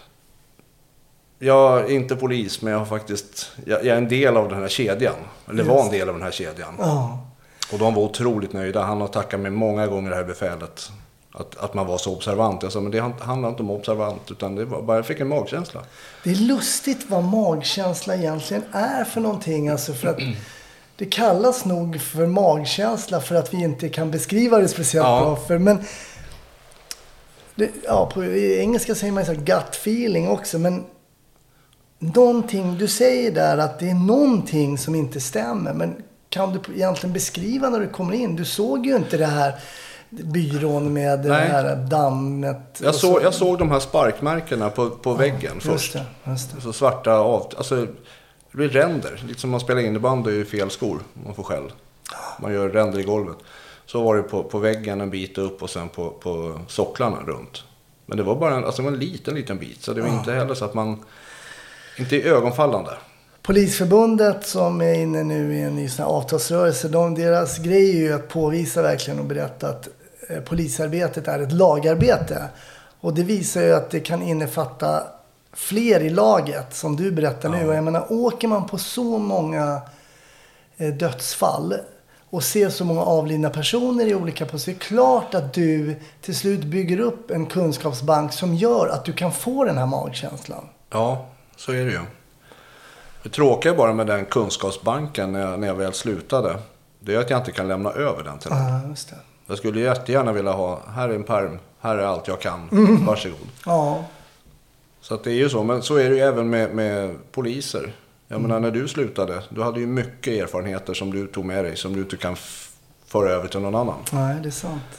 jag är inte polis, men jag har faktiskt, jag, jag är en del av den här kedjan. Eller Just. var en del av den här kedjan. Ja. Och de var otroligt nöjda. Han har tackat mig många gånger det här befälet. Att, att man var så observant. Jag sa, men det handlar inte om observant, utan det var bara, jag fick en magkänsla. Det är lustigt vad magkänsla egentligen är för någonting. Alltså för att det kallas nog för magkänsla för att vi inte kan beskriva det speciellt ja. bra. För, men det, ja, på engelska säger man så här gut feeling också, men någonting, du säger där att det är någonting som inte stämmer, men kan du egentligen beskriva när du kommer in? Du såg ju inte det här byrån med Nej. det här dammet. Jag, så, jag såg de här sparkmärkena på, på ja, väggen just först. Det, just det. Så svarta av, alltså det blir ränder. Liksom man spelar innebandy i fel skor, man får skäll. Man gör ränder i golvet. Så var det på, på väggen en bit upp och sen på, på socklarna runt. Men det var bara en, alltså en liten, liten bit. Så det var ja. inte heller så att man, inte är ögonfallande. Polisförbundet som är inne nu i en ny sån här avtalsrörelse, de, deras grej är ju att påvisa verkligen och berätta att eh, polisarbetet är ett lagarbete. Och det visar ju att det kan innefatta fler i laget, som du berättar ja. nu. Och jag menar, åker man på så många eh, dödsfall och ser så många avlidna personer i olika positioner, så är det klart att du till slut bygger upp en kunskapsbank som gör att du kan få den här magkänslan. Ja, så är det ju. Det tråkiga bara med den kunskapsbanken när jag, när jag väl slutade, det är att jag inte kan lämna över den till ah, just det. Jag skulle jättegärna vilja ha, här är en perm, här är allt jag kan, mm. varsågod. Ja. Så att det är ju så, men så är det ju även med, med poliser. Jag mm. menar, när du slutade, du hade ju mycket erfarenheter som du tog med dig, som du inte kan f- föra över till någon annan. Nej, det är sant.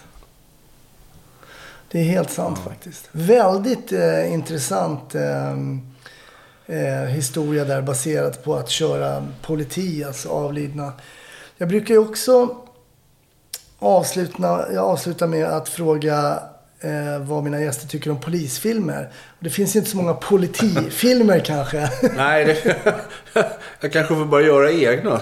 Det är helt sant ja. faktiskt. Väldigt eh, intressant eh, eh, historia där, baserat på att köra politi, alltså avlidna. Jag brukar ju också avsluta, jag avslutar med att fråga eh, vad mina gäster tycker om polisfilmer. Och det finns inte så många politifilmer kanske. Nej, det, jag kanske får bara göra egna.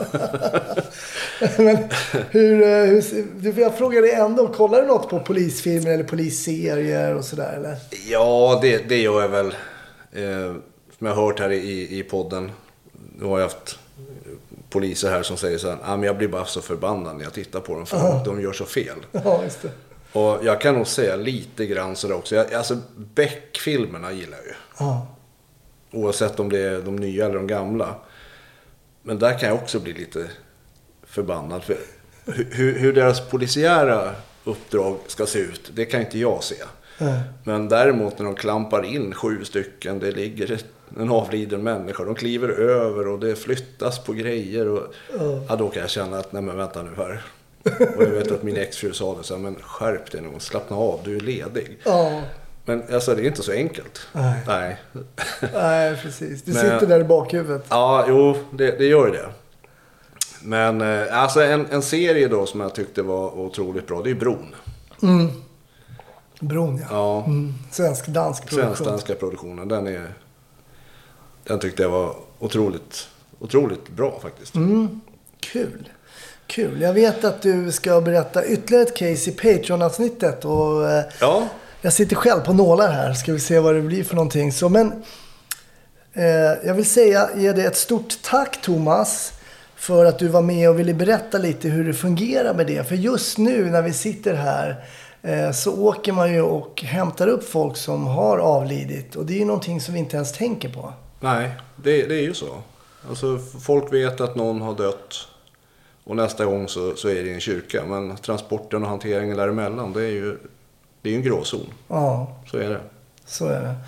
Men hur, hur, jag frågar dig ändå, kollar du något på polisfilmer eller polisserier och sådär eller? Ja, det, det gör jag väl. Eh, som jag har hört här i, i podden. Nu har jag haft poliser här som säger så här, ah, men jag blir bara så förbannad när jag tittar på dem för uh-huh. de gör så fel. Ja, just det. Och jag kan nog säga lite grann sådär också. Jag, alltså Beck-filmerna gillar jag ju. Uh-huh. Oavsett om det är de nya eller de gamla. Men där kan jag också bli lite förbannad. För hur, hur deras polisiära uppdrag ska se ut, det kan inte jag se. Uh-huh. Men däremot när de klampar in sju stycken, det ligger en avliden människa, de kliver över och det flyttas på grejer. Och, uh-huh. ja, då kan jag känna att, nej men vänta nu här. Och jag vet att min exfru sa det så här, men skärp dig nu, slappna av, du är ledig. Ja. Men alltså det är inte så enkelt. Nej. Nej, Nej precis. Du men, sitter där i bakhuvudet. Ja, jo, det, det gör det. Men alltså en, en serie då som jag tyckte var otroligt bra, det är Bron. Mm. Bron, ja. ja. Mm. Svensk-dansk produktion. Svensk-danska produktionen, den är, den tyckte jag var otroligt, otroligt bra faktiskt. Mm. Kul. Kul. Jag vet att du ska berätta ytterligare ett case i Patreon-avsnittet. Och ja. Jag sitter själv på nålar här. Ska vi se vad det blir för någonting. Så, men eh, jag vill säga, ge dig ett stort tack Thomas. För att du var med och ville berätta lite hur det fungerar med det. För just nu när vi sitter här eh, så åker man ju och hämtar upp folk som har avlidit. Och det är ju någonting som vi inte ens tänker på. Nej, det, det är ju så. Alltså folk vet att någon har dött. Och nästa gång så, så är det i en kyrka. Men transporten och hanteringen däremellan, det är ju det är ju en gråzon. Ja. Så är det. Så är det.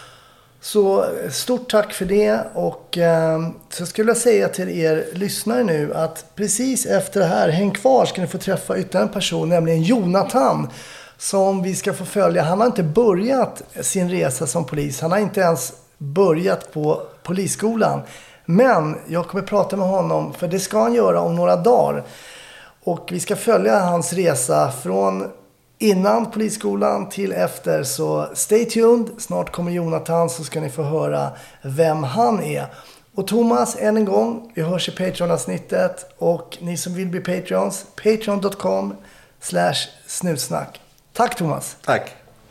Så stort tack för det. Och eh, så skulle jag säga till er lyssnare nu att precis efter det här, häng kvar, ska ni få träffa ytterligare en person, nämligen Jonathan. Som vi ska få följa. Han har inte börjat sin resa som polis. Han har inte ens börjat på polisskolan. Men jag kommer prata med honom, för det ska han göra om några dagar. Och vi ska följa hans resa från innan polisskolan till efter. Så stay tuned, snart kommer Jonathan så ska ni få höra vem han är. Och Thomas, än en gång, vi hörs i Patreon-avsnittet. Och ni som vill bli Patreons, patreon dot com slash snutsnack. Tack Thomas. Tack.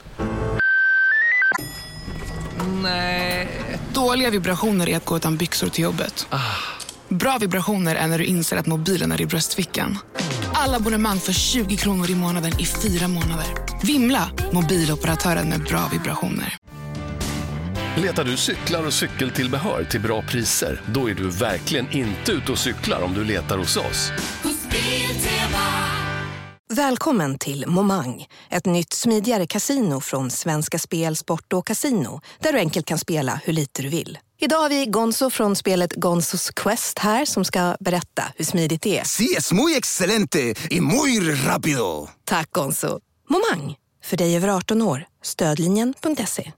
Nej. Dåliga vibrationer är att gå utan byxor till jobbet. Ah. Bra vibrationer är när du inser att mobilen är i bröstfickan. Alla abonnemang för tjugo kronor i månaden i fyra månader. Vimla, mobiloperatören med bra vibrationer. Letar du cyklar och cykeltillbehör till bra priser? Då är du verkligen inte ute och cyklar om du letar hos oss. Välkommen till Momang, ett nytt smidigare kasino från Svenska Spel, Sport och Casino, där du enkelt kan spela hur lite du vill. Idag har vi Gonzo från spelet Gonzos Quest här som ska berätta hur smidigt det är. Sí, es muy excelente y muy rápido. Tack Gonzo. Momang, för dig över arton år. Stödlinjen punkt se.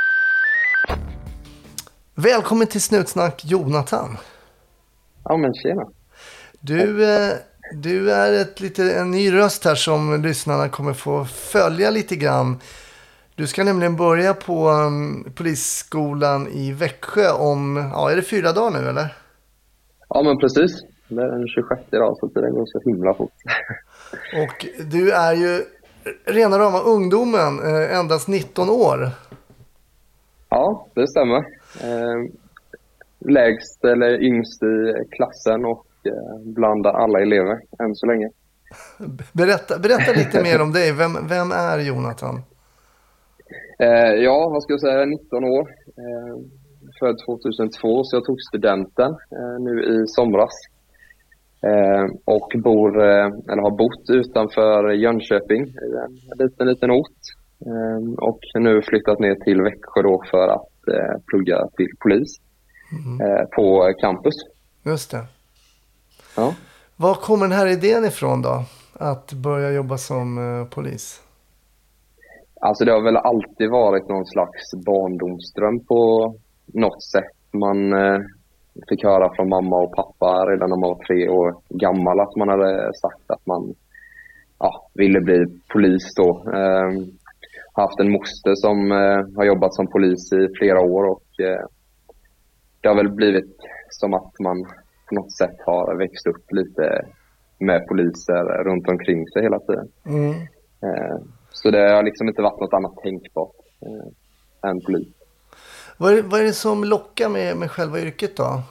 Välkommen till Snutsnack, Jonathan. Ja, men tjena. Du, eh, du är ett lite, en ny röst här som lyssnarna kommer få följa lite grann. Du ska nämligen börja på um, polisskolan i Växjö om, ja, är det fyra dagar nu eller? Ja, men precis. Det är den tjugosjätte idag så det går så himla fort. Och du är ju rena rama ungdomen, eh, endast nitton år. Ja, det stämmer. Eh, lägst eller yngst i klassen och eh, bland alla elever än så länge. Berätta, berätta lite mer om dig. Vem, vem är Jonathan? Eh, ja, vad ska jag säga? nitton år. Eh, född tjugohundratvå så jag tog studenten eh, nu i somras. Eh, och bor, eh, eller har bott utanför Jönköping i en liten, liten ort. Eh, och nu flyttat ner till Växjö då för att eh, plugga till polis mm. eh, på campus. Just det. Ja. Var kommer den här idén ifrån då? Att börja jobba som eh, polis? Alltså det har väl alltid varit någon slags barndomsdröm på något sätt. Man eh, fick höra från mamma och pappa redan när man var tre år gammal att man hade sagt att man ja, ville bli polis då. Eh, haft en moster som eh, har jobbat som polis i flera år och eh, det har väl blivit som att man på något sätt har växt upp lite med poliser runt omkring sig hela tiden. Mm. Eh, så det har liksom inte varit något annat tänkbart eh, än polis. Vad är, vad är det som lockar med, med själva yrket då?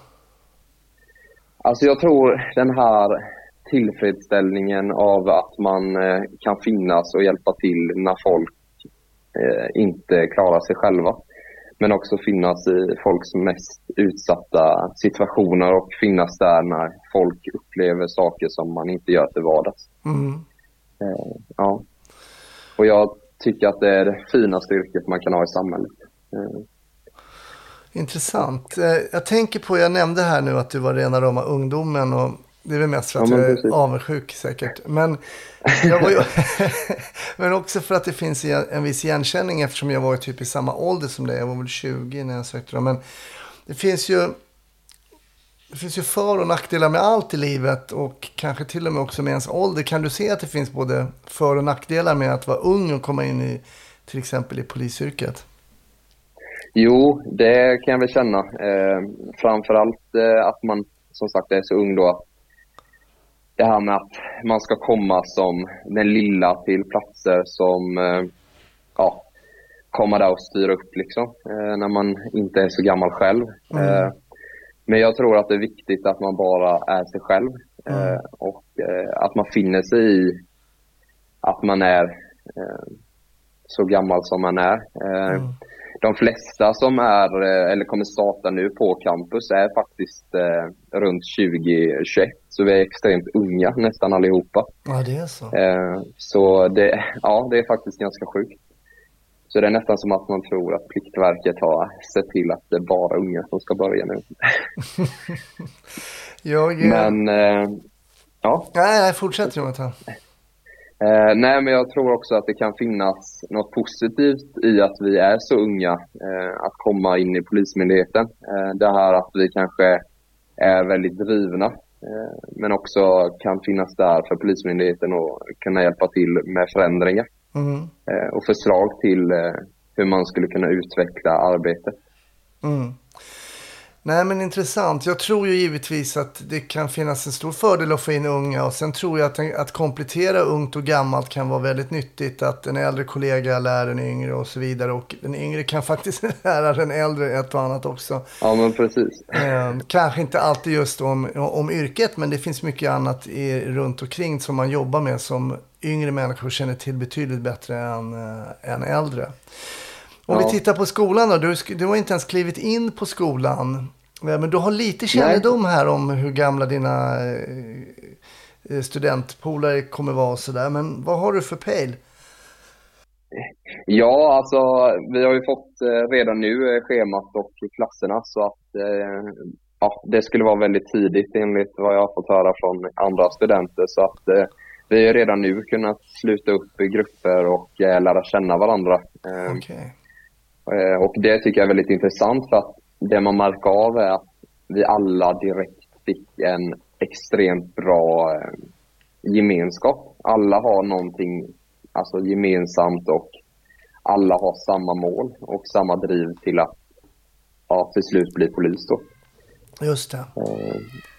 Alltså jag tror den här tillfredsställningen av att man eh, kan finnas och hjälpa till när folk eh, inte klarar sig själva. Men också finnas i folks mest utsatta situationer och finnas där när folk upplever saker som man inte gör till vardags. Mm. Eh, ja. Och jag tycker att det är det finaste yrket man kan ha i samhället. Eh. Intressant. Jag tänker på, jag nämnde här nu att du var rena rama ungdomen och det är väl mest för att ja, jag är precis. avundsjuk säkert. Men, jag var ju men också för att det finns en viss igenkänning eftersom jag var typ i samma ålder som dig. Jag var väl tjugo när jag sökte dem. Men det finns ju det finns ju för- och nackdelar med allt i livet och kanske till och med också med ens ålder. Kan du se att det finns både för- och nackdelar med att vara ung och komma in i till exempel i polisyrket? Jo, det kan jag väl känna. Eh, framförallt eh, att man som sagt är så ung då att det här med att man ska komma som den lilla till platser som eh, ja, komma där och styra upp liksom, eh, när man inte är så gammal själv. Mm. Eh, men jag tror att det är viktigt att man bara är sig själv eh, mm. och eh, att man finner sig i att man är eh, så gammal som man är. Eh, mm. De flesta som är eller kommer starta nu på campus är faktiskt eh, runt tjugo tjugoett. Så vi är extremt unga nästan allihopa. Ja, det är så. Eh, så det, ja, det är faktiskt ganska sjukt. Så det är nästan som att man tror att Pliktverket har sett till att det är bara unga som ska börja nu. jag, Men, eh, ja. Nej, nej, fortsätt Jonathan. Eh, nej, men jag tror också att det kan finnas något positivt i att vi är så unga eh, att komma in i polismyndigheten. Eh, det här att vi kanske är väldigt drivna eh, men också kan finnas där för polismyndigheten och kunna hjälpa till med förändringar mm. eh, och förslag till eh, hur man skulle kunna utveckla arbetet. Mm. Nej, men intressant. Jag tror ju givetvis att det kan finnas en stor fördel att få in unga och sen tror jag att, att komplettera ungt och gammalt kan vara väldigt nyttigt, att en äldre kollega lär en yngre och så vidare och den yngre kan faktiskt lära den äldre ett och annat också. Ja, men precis. Eh, kanske inte alltid just om, om yrket, men det finns mycket annat i, runt omkring som man jobbar med som yngre människor känner till betydligt bättre än, äh, än äldre. Om ja. vi tittar på skolan då, du, du har inte ens klivit in på skolan. Men du har lite kännedom här om hur gamla dina studentpolare kommer vara och sådär. Men vad har du för pejl? Ja, alltså vi har ju fått eh, redan nu eh, schemat och klasserna, så att eh, ja, det skulle vara väldigt tidigt enligt vad jag har fått höra från andra studenter. Så att eh, vi har redan nu kunnat sluta upp i grupper och eh, lära känna varandra. Eh, okay. eh, och det tycker jag är väldigt intressant, för att det man märker av är att vi alla direkt fick en extremt bra eh, gemenskap. Alla har någonting alltså gemensamt och alla har samma mål och samma driv till att ja, till slut bli polis då. Just det. Eh,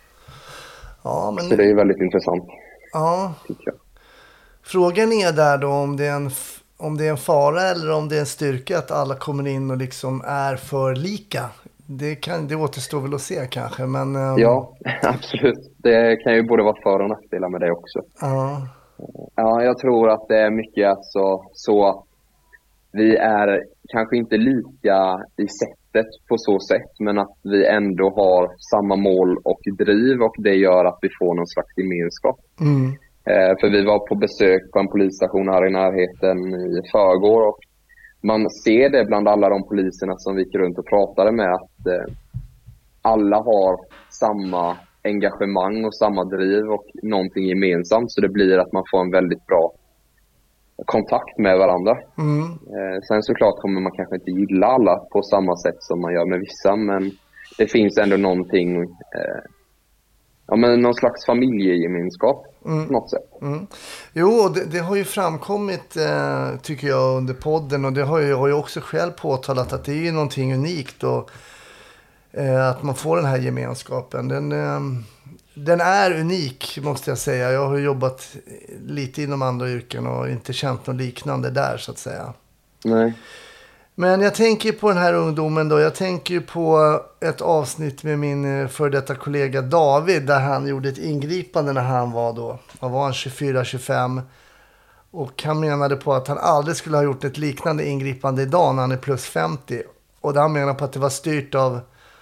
ja, men... Så det är väldigt intressant. Ja. Tycker jag. Frågan är där då om det är en om det är en fara eller om det är en styrka att alla kommer in och liksom är för lika. Det, kan, det återstår väl att se kanske, men... Um... Ja, absolut. Det kan ju både vara för- och nackdelar med det också. Ja. Ja, jag tror att det är mycket alltså, så att vi är kanske inte lika i sättet på så sätt, men att vi ändå har samma mål och driv, och det gör att vi får någon slags gemenskap. Mm. Eh, för vi var på besök på en polisstation här i närheten i förrgår, och man ser det bland alla de poliserna som vi gick runt och pratade med, att eh, alla har samma engagemang och samma driv och någonting gemensamt, så det blir att man får en väldigt bra kontakt med varandra. Mm. Eh, sen såklart kommer man kanske inte gilla alla på samma sätt som man gör med vissa, men det finns ändå någonting eh, ja, men någon slags familjegemenskap mm. på något sätt. Mm. Jo, det, det har ju framkommit eh, tycker jag under podden, och det har jag har ju också själv påtalat att det är ju någonting unikt, och eh, att man får den här gemenskapen. Den, eh, den är unik måste jag säga. Jag har jobbat lite inom andra yrken och inte känt något liknande där så att säga. Nej. Men jag tänker på den här ungdomen då. Jag tänker på ett avsnitt med min för detta kollega David, där han gjorde ett ingripande när han var då, vad var han, tjugofyra tjugofem. Och han menade på att han aldrig skulle ha gjort ett liknande ingripande idag när han är plus femtio. Och han menar på att det var styrt av,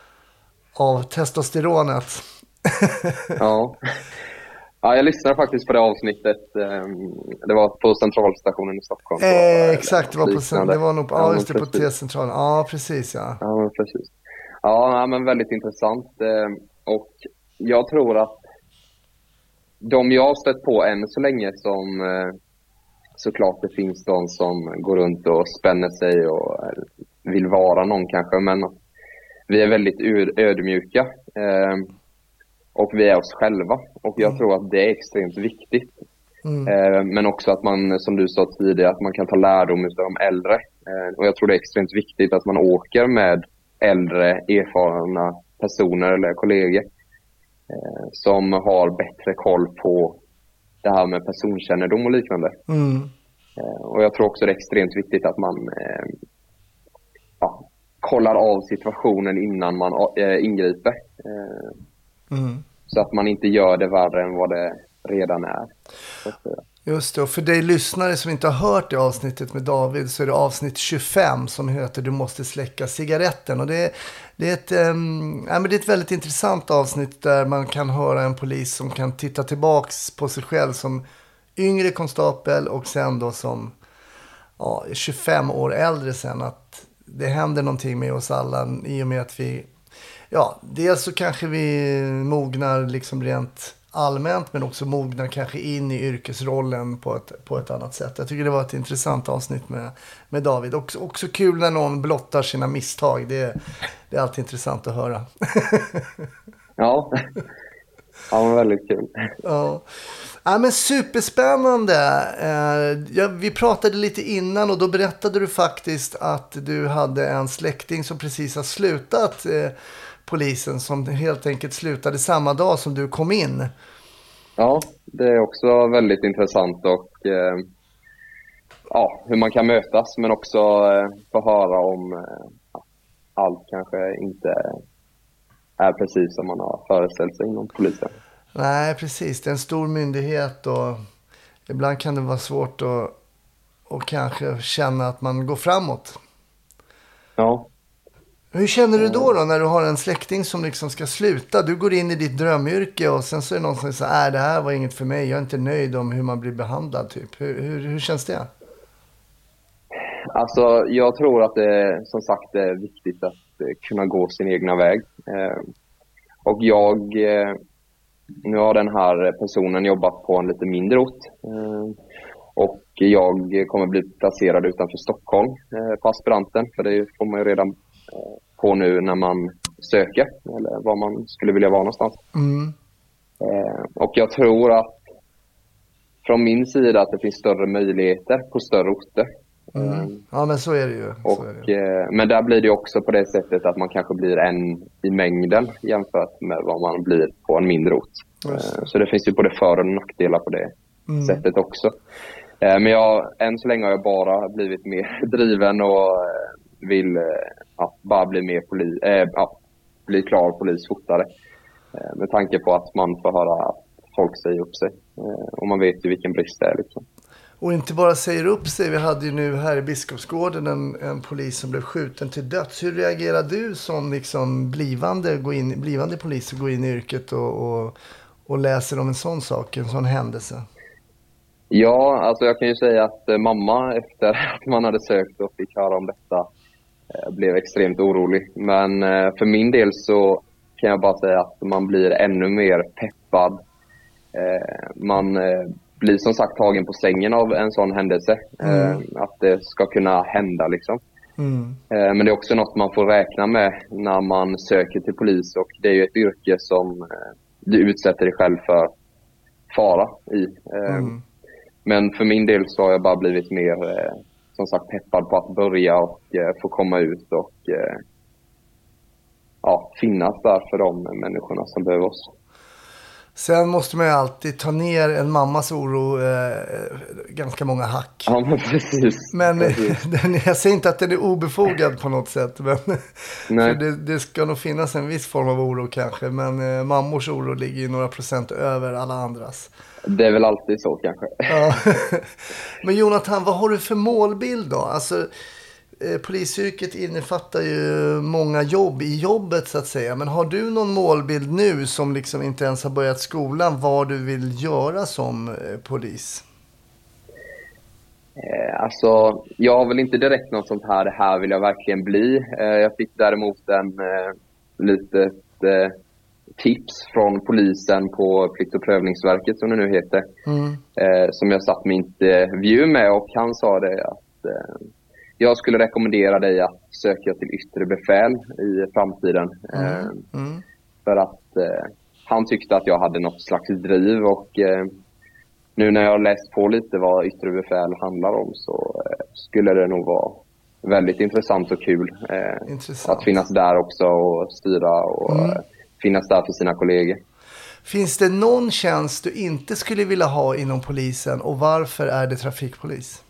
av testosteronet. Ja. Ja, jag lyssnade faktiskt på det avsnittet. Det var på centralstationen i Stockholm. Eh, exakt, det var, på, det var nog ja, just det, på T-centralen. Ja, precis. Ja, ja men precis. Ja, men väldigt intressant. Och jag tror att de jag har stött på än så länge, som såklart det finns de som går runt och spänner sig och vill vara någon kanske, men vi är väldigt ödmjuka. Och vi är oss själva. Och jag mm. tror att det är extremt viktigt. Mm. Eh, men också att man, som du sa tidigare, att man kan ta lärdom av de äldre. Eh, och jag tror det är extremt viktigt att man åker med äldre, erfarna personer eller kollegor. Eh, som har bättre koll på det här med personkännedom och liknande. Mm. Eh, och jag tror också det är extremt viktigt att man eh, ja, kollar av situationen innan man äh, ingriper. Äh, mm. Så att man inte gör det värre än vad det redan är. Just det, och för dig lyssnare som inte har hört det avsnittet med David, så är det avsnitt tjugofem som heter Du måste släcka cigaretten. Och det, det, är ett, um, ja, men det är ett väldigt intressant avsnitt där man kan höra en polis som kan titta tillbaks på sig själv som yngre konstapel och sen då som ja, tjugofem år äldre sen, att det händer någonting med oss alla i och med att vi, ja, dels så kanske vi mognar liksom rent allmänt, men också mognar kanske in i yrkesrollen på ett, på ett annat sätt. Jag tycker det var ett intressant avsnitt med, med David. Också, också kul när någon blottar sina misstag. Det, det är alltid intressant att höra. Ja, ja men väldigt kul. Ja. Ja, men superspännande. Eh, ja, vi pratade lite innan och då berättade du faktiskt att du hade en släkting som precis har slutat eh, polisen, som helt enkelt slutade samma dag som du kom in. Ja, det är också väldigt intressant och eh, ja, hur man kan mötas, men också eh, få höra om eh, allt kanske inte är precis som man har föreställt sig inom polisen. Nej, precis. Det är en stor myndighet och ibland kan det vara svårt att och kanske känna att man går framåt. Ja. Hur känner du då, då när du har en släkting som liksom ska sluta? Du går in i ditt drömyrke och sen så är det någon som säger att äh, det här var inget för mig. Jag är inte nöjd om hur man blir behandlad. Typ. Hur, hur, hur känns det? Alltså, jag tror att det som sagt är viktigt att kunna gå sin egna väg. Och jag, nu har den här personen jobbat på en lite mindre ort. Och jag kommer bli placerad utanför Stockholm på aspiranten. För det får man ju redan på nu när man söker. Eller var man skulle vilja vara någonstans. Mm. Och jag tror att från min sida att det finns större möjligheter på större orter. Mm. Ja, men så är det ju. Och, är det ju. Men där blir det också på det sättet att man kanske blir en i mängden jämfört med vad man blir på en mindre ort. Just. Så det finns ju både för- och nackdelar på det mm. sättet också. Men jag, än så länge har jag bara blivit mer driven och vill ja, bara bli mer poli, äh, ja, bli klar polis fortare. Med tanke på att man får höra att folk säger upp sig. Och man vet ju vilken brist det är liksom. Och inte bara säger upp sig. Vi hade ju nu här i Biskopsgården en, en polis som blev skjuten till döds. Hur reagerar du som liksom blivande, gå in, blivande polis och går in i yrket och, och, och läser om en sån sak, en sån händelse? Ja, alltså jag kan ju säga att mamma efter att man hade sökt och fick höra om detta blev extremt orolig. Men för min del så kan jag bara säga att man blir ännu mer peppad. Man blir som sagt tagen på sängen av en sån händelse. Mm. Att det ska kunna hända liksom. Mm. Men det är också något man får räkna med när man söker till polis. Och det är ju ett yrke som du utsätter dig själv för fara i. Mm. Men för min del så har jag bara blivit mer som sagt peppad på att börja och få komma ut och ja, finnas där för de människorna som behöver oss. Sen måste man ju alltid ta ner en mammas oro eh, ganska många hack. Ja, men precis. Men precis. Den, jag säger inte att den är obefogad på något sätt. Men, Nej. För det, det ska nog finnas en viss form av oro kanske. Men eh, mammors oro ligger ju några procent över alla andras. Det är väl alltid så kanske. Ja. Men Jonathan, vad har du för målbild då? Alltså... Polisyrket innefattar ju många jobb i jobbet så att säga. Men har du någon målbild nu som liksom inte ens har börjat skolan vad du vill göra som polis? Eh, alltså, jag har väl inte direkt något sånt här, det här vill jag verkligen bli. Eh, jag fick däremot en eh, litet eh, tips från polisen på Plikt- och prövningsverket som det nu heter. Mm. Eh, som jag satt med intervju med och han sa det att eh, jag skulle rekommendera dig att söka till yttre befäl i framtiden. Mm. Mm. För att eh, han tyckte att jag hade något slags driv. Och eh, nu när jag har läst på lite vad yttre befäl handlar om så eh, skulle det nog vara väldigt intressant och kul. Eh, intressant. Att finnas där också och styra och mm. eh, finnas där för sina kollegor. Finns det någon tjänst du inte skulle vilja ha inom polisen och varför är det trafikpolis?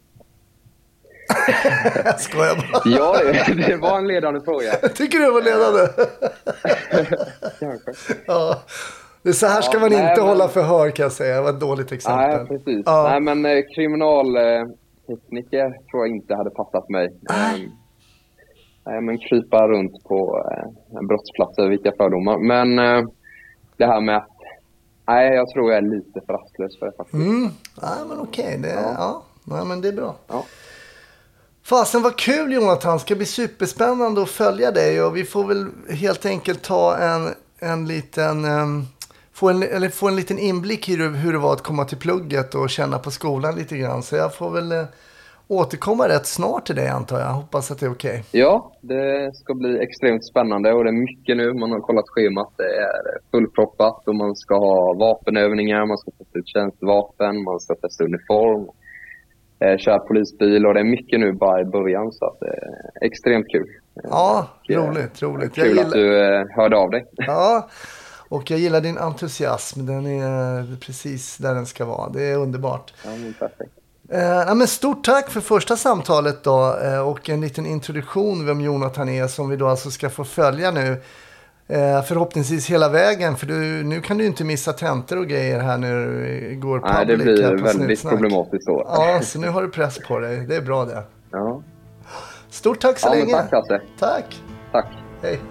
Jag skojar bara. Ja, det, det var en ledande fråga. Tycker du det var ledande? Kanske. Ja. Det så här ska ja, man nej, inte men... hålla förhör kan jag säga. Det var ett dåligt exempel. Nej, precis. Ja. Nej, men eh, kriminaltekniker eh, tror jag inte hade passat mig. Nej. Um, nej, men krypa runt på eh, brottsplatser, vilka fördomar. Men eh, det här med att nej, jag tror jag är lite för rastlös för det faktiskt. Mm. Nej, men okej. Det, ja. Ja. Nej, men det är bra. Ja. Fasen vad kul Jonathan, ska bli superspännande att följa dig och vi får väl helt enkelt ta en, en liten um, få, en, eller få en liten inblick i hur det var att komma till plugget och känna på skolan lite grann. Så jag får väl uh, återkomma rätt snart till dig antar jag, hoppas att det är okej. Okay. Ja, det ska bli extremt spännande och det är mycket nu, man har kollat schemat, det är fullproppat och man ska ha vapenövningar, man ska testa ut tjänstvapen, man ska testa uniform. Kör polisbil och det är mycket nu bara i början så att det är extremt kul. Ja, och, roligt, roligt. Kul jag gillar... att du eh, hörde av dig. Ja, och jag gillar din entusiasm. Den är precis där den ska vara. Det är underbart. Ja, men perfekt. Eh, ja, men stort tack för första samtalet då eh, och en liten introduktion vem Jonathan är som vi då alltså ska få följa nu. Eh, förhoppningsvis hela vägen för du, nu kan du inte missa tentor och grejer här när du går public. Nej, det blir väldigt problematiskt så. Ja, så nu har du press på dig. Det är bra det. Ja. Stort tack så ja, länge. Tack, Kasse. Tack. Tack. Hej.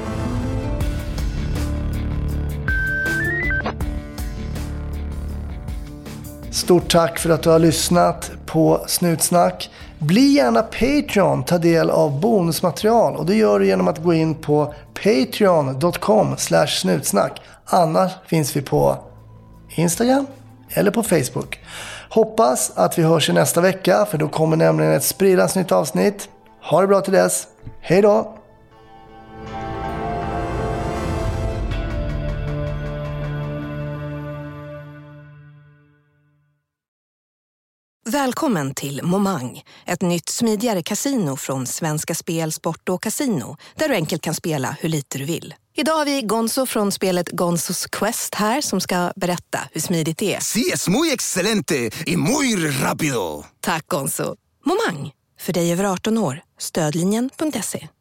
Stort tack för att du har lyssnat på Snutsnack. Bli gärna Patreon, ta del av bonusmaterial, och det gör du genom att gå in på patreon dot com slash snutsnack. Annars finns vi på Instagram eller på Facebook. Hoppas att vi hörs i nästa vecka, för då kommer nämligen ett sprillans nytt avsnitt. Ha det bra till dess. Hej då! Välkommen till Momang, ett nytt smidigare kasino från Svenska Spel, Sport och Casino, där du enkelt kan spela hur lite du vill. Idag har vi Gonzo från spelet Gonzos Quest här som ska berätta hur smidigt det är. Sí, es muy excelente y muy rápido. Tack Gonzo. Momang, för dig över arton år. Stödlinjen punkt se.